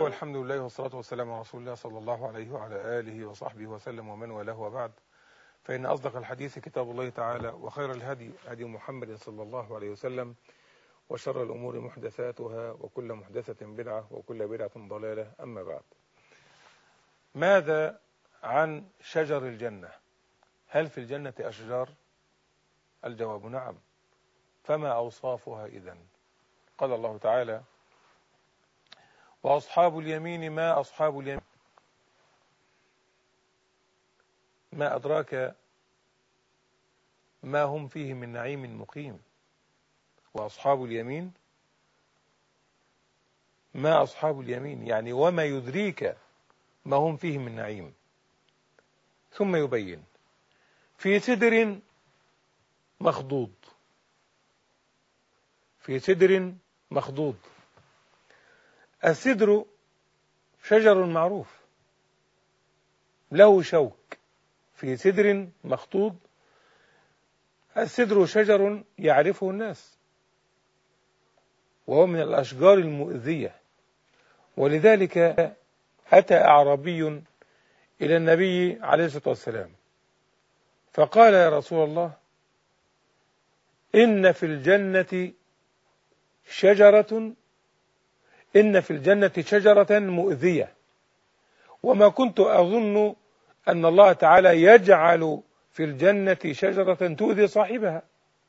والحمد لله والصلاة والسلام على رسول الله صلى الله عليه وعلى آله وصحبه وسلم ومن والاه وبعد. فإن أصدق الحديث كتاب الله تعالى، وخير الهدي هدي محمد صلى الله عليه وسلم، وشر الأمور محدثاتها، وكل محدثة بدعة، وكل بدعة ضلالة. أما بعد، ماذا عن شجر الجنة؟ هل في الجنة أشجار؟ الجواب نعم. فما أوصافها إذن؟ قال الله تعالى: وأصحاب اليمين ما أصحاب اليمين. ما أدراك ما هم فيه من نعيم مقيم. وأصحاب اليمين ما أصحاب اليمين، يعني وما يدريك ما هم فيه من نعيم. ثم يبين: في سدر مخضود. في سدر مخضود. السدر شجر معروف له شوك. في سدر مخضود. السدر شجر يعرفه الناس، وهو من الأشجار المؤذية. ولذلك أتى أعرابي إلى النبي عليه الصلاة والسلام فقال: يا رسول الله، إن في الجنة شجرة مؤذية، وما كنت أظن أن الله تعالى يجعل في الجنة شجرة تؤذي صاحبها.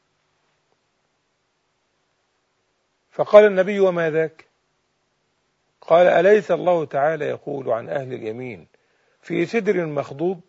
فقال النبي: وما ذاك؟ قال: أليس الله تعالى يقول عن أهل اليمين: في سدر مخضود؟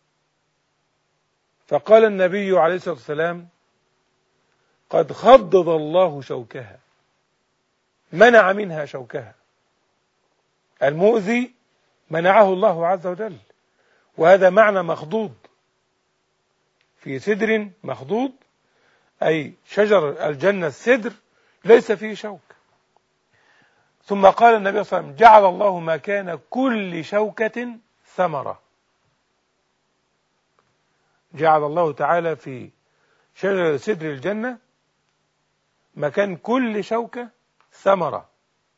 فقال النبي عليه الصلاة والسلام: قد خضد الله شوكها، منع منها شوكها. المؤذي منعه الله عز وجل، وهذا معنى مخضود. في سدر مخضود أي شجر الجنة السدر ليس فيه شوك. ثم قال النبي صلى الله عليه وسلم: جعل الله مكان كل شوكة ثمرة. جعل الله تعالى في شجر سدر الجنة مكان كل شوكة ثمرة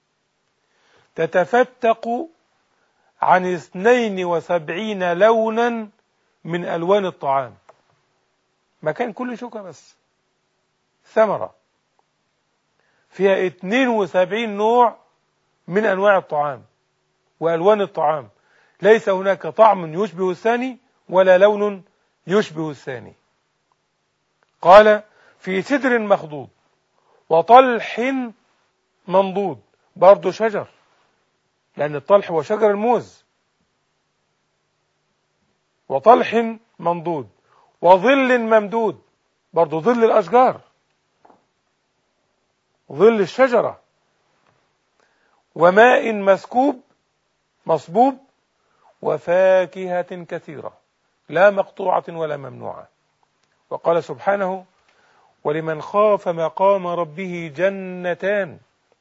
تتفتق عن 72 لونا من ألوان الطعام. مكان كل شوكة بس ثمرة فيها 72 نوع من أنواع الطعام وألوان الطعام. ليس هناك طعم يشبه الثاني ولا لون يشبه الثاني. قال: في سدر مخضود وطلح منضود. برضو شجر، لأن الطلح هو شجر الموز. وطلح منضود وظل ممدود. برضو ظل الأشجار، ظل الشجرة. وماء مسكوب مصبوب. وفاكهة كثيرة لا مقطوعة ولا ممنوعة. وقال سبحانه: ولمن خاف مقام ربه جنتان.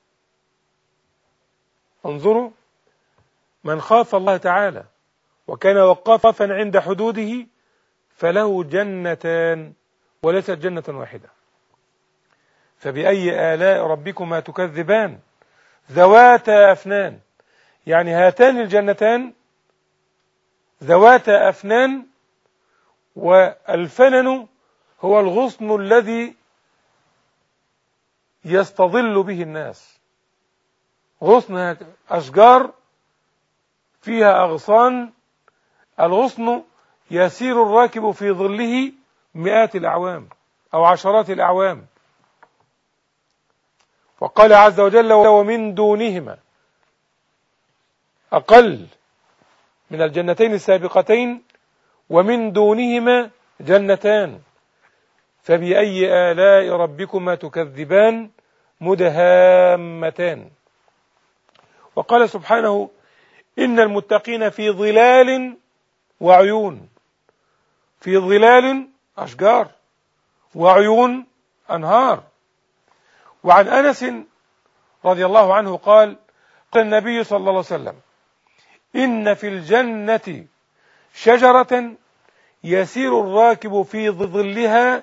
انظروا، من خاف الله تعالى وكان وقافا عند حدوده فله جنتان وليست جنة واحدة. فبأي آلاء ربكما تكذبان ذواتا أفنان. يعني هاتان الجنتان ذواتا أفنان. والفنن هو الغصن الذي يستظل به الناس. غصن أشجار فيها أغصان. الغصن يسير الراكب في ظله مئات الأعوام أو عشرات الأعوام. وقال عز وجل: ومن دونهما، أقل من الجنتين السابقتين، ومن دونهما جنتان فبأي آلاء ربكما تكذبان مدهامتان. وقال سبحانه: إن المتقين في ظلال وعيون. في ظلال أشجار، وعيون أنهار. وعن أنس رضي الله عنه قال: قال النبي صلى الله عليه وسلم: إن في الجنة شجرة يسير الراكب في ظلها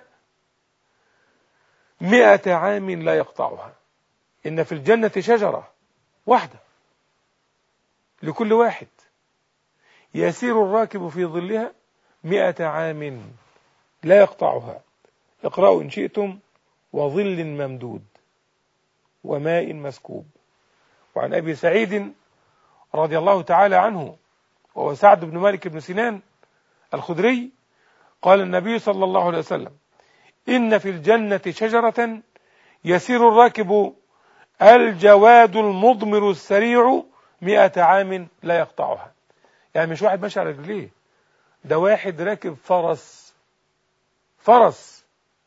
100 عام لا يقطعها. إن في الجنة شجرة واحدة لكل واحد. يسير الراكب في ظلها 100 عام لا يقطعها. اقرأوا إن شئتم: وظل ممدود وماء مسكوب. وعن أبي سعيد رضي الله تعالى عنه وهو سعد بن مالك بن سنان الخدري قال النبي صلى الله عليه وسلم: إن في الجنة شجرة يسير الراكب الجواد المضمر السريع 100 عام لا يقطعها. يعني مش واحد ماشي على رجليه، ده واحد راكب فرس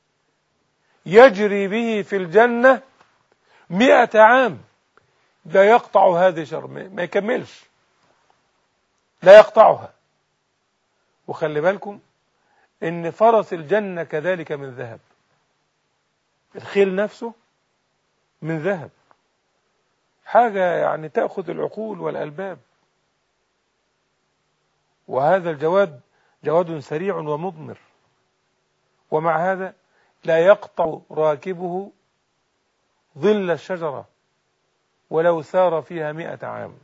يجري به في الجنة 100 عام لا يقطع هذه الشجرة، ما يكملش، لا يقطعها. وخلي بالكم إن فرس الجنة كذلك من ذهب، الخيل نفسه من ذهب، حاجة يعني تأخذ العقول والألباب. وهذا الجواد جواد سريع ومضمر، ومع هذا لا يقطع راكبه ظل الشجرة ولو سار فيها 100 عام.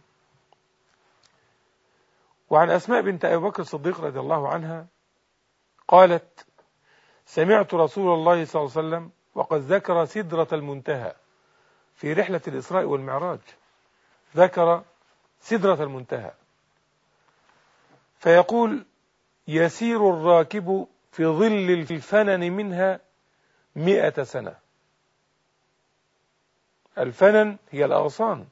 وعن أسماء بنت أبي بكر الصديق رضي الله عنها قالت: سمعت رسول الله صلى الله عليه وسلم وقد ذكر سدرة المنتهى في رحلة الإسراء والمعراج، ذكر سدرة المنتهى، فيقول: يسير الراكب في ظل الفنن منها 100 سنة. الفنن هي الأغصان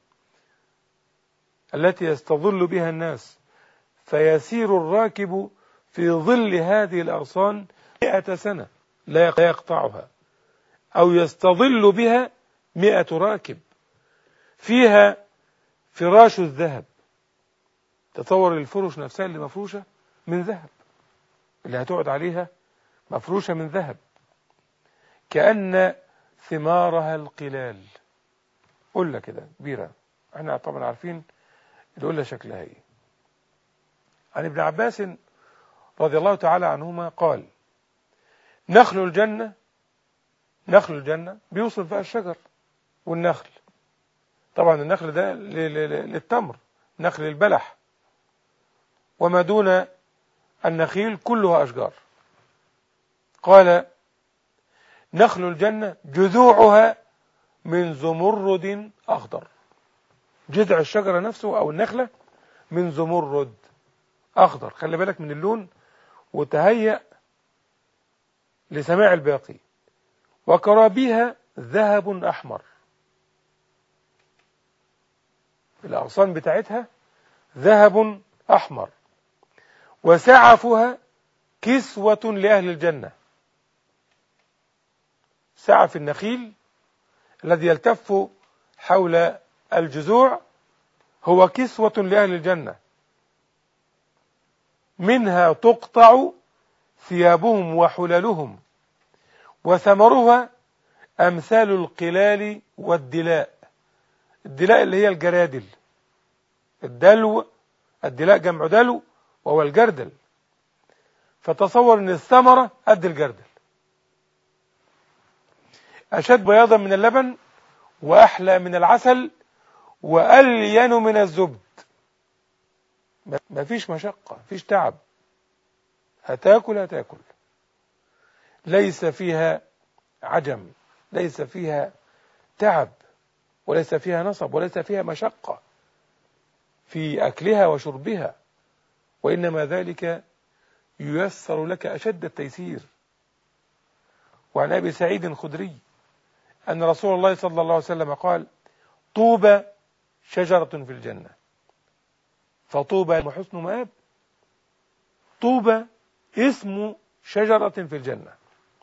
التي يستظل بها الناس، فيسير الراكب في ظل هذه الأغصان 100 سنة لا يقطعها، أو يستظل بها 100 راكب. فيها فراش الذهب، تصور الفرش نفسها اللي مفروشة من ذهب، اللي هتقعد عليها مفروشة من ذهب، كأن ثمارها القلال، قلة كده كبيرة، احنا طبعا عارفين القلة شكلها ايه. عن ابن عباس رضي الله تعالى عنهما قال: نخل الجنة بيوصف بقى الشجر والنخل، طبعا النخل ده للتمر، نخل البلح، وما دون النخيل كلها أشجار. قال: نخل الجنة جذوعها من زمرد أخضر، جذع الشجرة نفسه أو النخلة من زمرد أخضر، خلي بالك من اللون وتهيأ لسماع الباقي. وكرابيها ذهب أحمر، الأغصان بتاعتها ذهب أحمر. وسعفها كسوة لأهل الجنة، سعف النخيل الذي يلتف حول الجذوع هو كسوة لأهل الجنة، منها تقطع ثيابهم وحللهم، وثمرها أمثال القلال والدلاء. الدلاء اللي هي الجرادل، الدلاء جمع دلو وهو الجردل، فتصور ان الثمرة قد الجردل، أشد بياضا من اللبن وأحلى من العسل وألين من الزبد. ما فيش مشقة، فيش تعب، هتاكل ليس فيها عجم، ليس فيها تعب، وليس فيها نصب، وليس فيها مشقة في أكلها وشربها، وإنما ذلك ييسر لك أشد التيسير. وعن أبي سعيد الخدري أن رسول الله صلى الله عليه وسلم قال: طوبى شجرة في الجنة. فطوبى وحسن مآب، طوبى اسم شجرة في الجنة،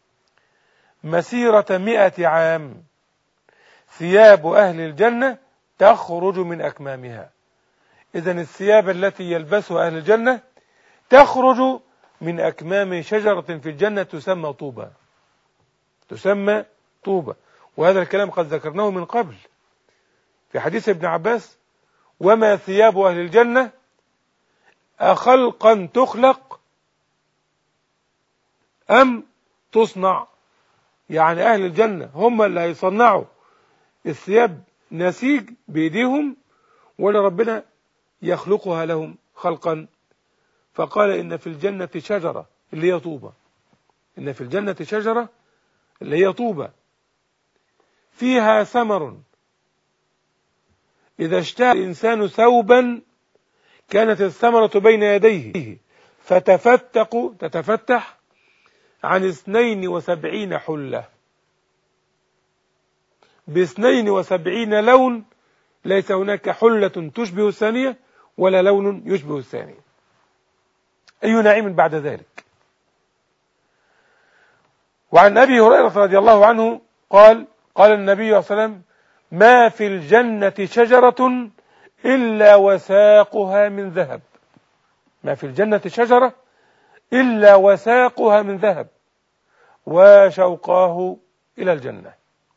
مسيرة 100 عام، ثياب أهل الجنة تخرج من أكمامها. إذن الثياب التي يلبسها أهل الجنة تخرج من أكمام شجرة في الجنة تسمى طوبى، تسمى طوبى. وهذا الكلام قد ذكرناه من قبل في حديث ابن عباس: وما ثياب أهل الجنة أخلقا تخلق أم تصنع. يعني أهل الجنة هم اللي هيصنعوا الثياب، نسيج بإيديهم، ولا ربنا يخلقها لهم خلقا، فقال إن في الجنة شجرة اللي هي طوبة، إن في الجنة شجرة اللي هي طوبة فيها ثمر إذا اشتهى الإنسان ثوبا كانت الثمرة بين يديه تتفتح عن 72 حلة ب72 لون، ليس هناك حلة تشبه الثانية ولا لون يشبه الثانية. أي نعيم بعد ذلك. وعن أبي هريرة رضي الله عنه قال النبي صلى الله عليه وسلم: ما في الجنة شجرة إلا وساقها من ذهب. ما في الجنة شجرة إلا وساقها من ذهب وشوقاه إلى الجنة،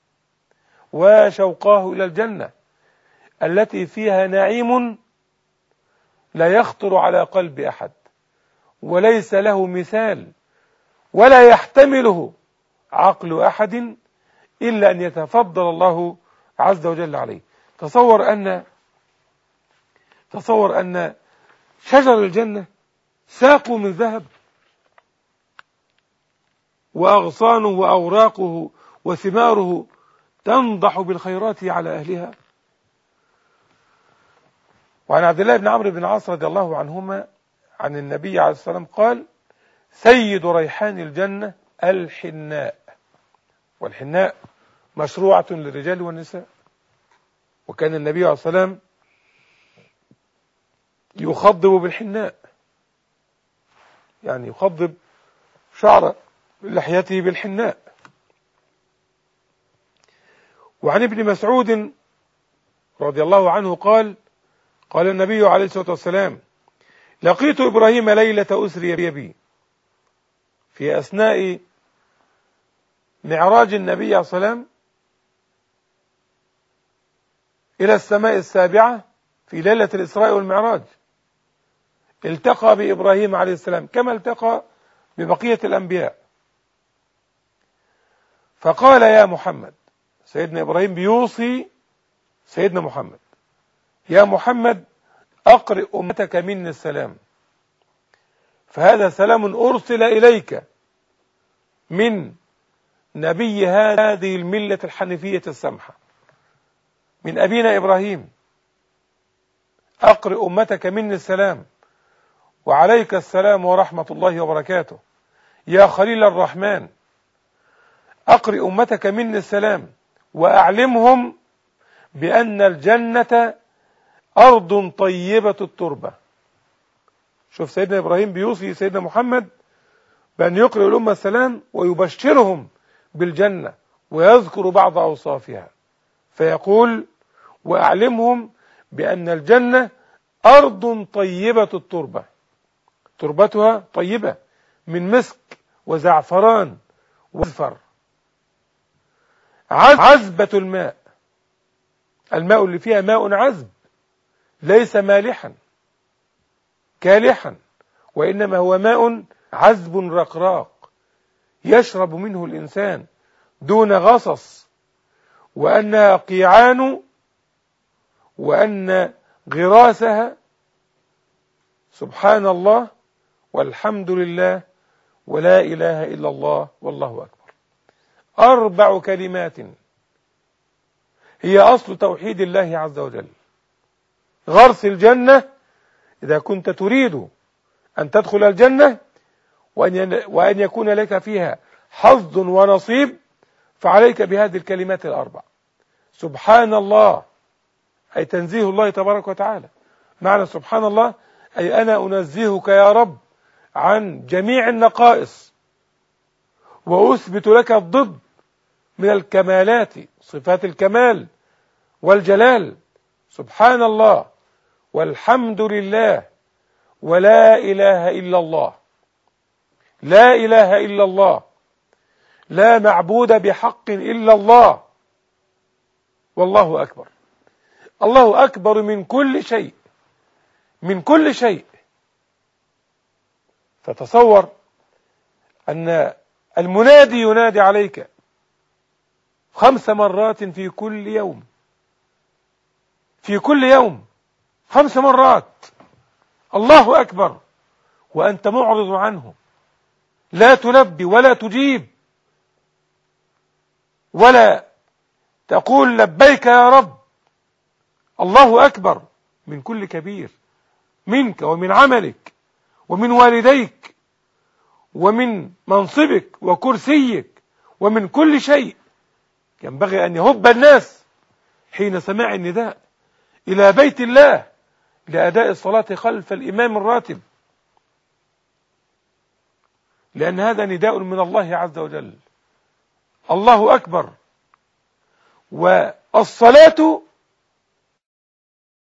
وشوقاه إلى الجنة التي فيها نعيم لا يخطر على قلب أحد وليس له مثال ولا يحتمله عقل أحد إلا أن يتفضل الله عز وجل عليه. تصور أن شجر الجنة ساقه من ذهب، وأغصانه وأوراقه وثماره تنضح بالخيرات على أهلها. وعن عبد الله بن عمرو بن العاص رضي الله عنهما عن النبي عليه الصلاة والسلام قال: سيد ريحان الجنة الحناء. والحناء مشروعة للرجال والنساء، وكان النبي عليه الصلاة والسلام يخضب بالحناء، يعني يخضب شعر لحيته بالحناء. وعن ابن مسعود رضي الله عنه قال النبي عليه الصلاة والسلام: لقيت إبراهيم ليلة أسري بي، في أثناء معراج النبي عليه الصلاة والسلام إلى السماء السابعة في ليلة الإسراء والمعراج، التقى بإبراهيم عليه السلام كما التقى ببقية الأنبياء، فقال: يا محمد، سيدنا إبراهيم بيوصي سيدنا محمد: يا محمد أقرئ أمتك مني السلام، فهذا سلام أرسل إليك من نبي هذه الملة الحنيفية السمحة، من أبينا إبراهيم. أقرئ أمتك مني السلام، وعليك السلام ورحمة الله وبركاته يا خليل الرحمن. أقرئ أمتك مني السلام وأعلمهم بأن الجنة أرض طيبة التربة. شوف سيدنا إبراهيم بيوصي سيدنا محمد بأن يقرئ الأمة السلام ويبشرهم بالجنة، ويذكر بعض أوصافها، فيقول: وأعلمهم بأن الجنة أرض طيبة التربة، تربتها طيبة من مسك وزعفران وزفر، عذبة الماء اللي فيها ماء عذب، ليس مالحا كالحا، وإنما هو ماء عذب رقراق يشرب منه الإنسان دون غصص، وأنها قيعان، وأن غراسها سبحان الله والحمد لله ولا إله إلا الله والله أكبر، 4 كلمات هي أصل توحيد الله عز وجل. غرس الجنة إذا كنت تريد أن تدخل الجنة وأن يكون لك فيها حظ ونصيب، فعليك بهذه الكلمات 4: سبحان الله، أي تنزيه الله تبارك وتعالى. معنى سبحان الله أي أنا أنزهك يا رب عن جميع النقائص، وأثبت لك الضد من الكمالات، صفات الكمال والجلال. سبحان الله والحمد لله ولا إله إلا الله، لا إله إلا الله، لا معبود بحق إلا الله، والله أكبر. الله أكبر من كل شيء، من كل شيء. فتصور أن المنادي ينادي عليك 5 مرات في كل يوم، في كل يوم 5 مرات الله أكبر وأنت معرض عنه، لا تلبي ولا تجيب ولا تقول لبيك يا رب. الله أكبر من كل كبير منك ومن عملك ومن والديك ومن منصبك وكرسيك ومن كل شيء. ينبغي أن يهب الناس حين سماع النداء إلى بيت الله لأداء الصلاة خلف الإمام الراتب، لأن هذا نداء من الله عز وجل. الله أكبر. والصلاة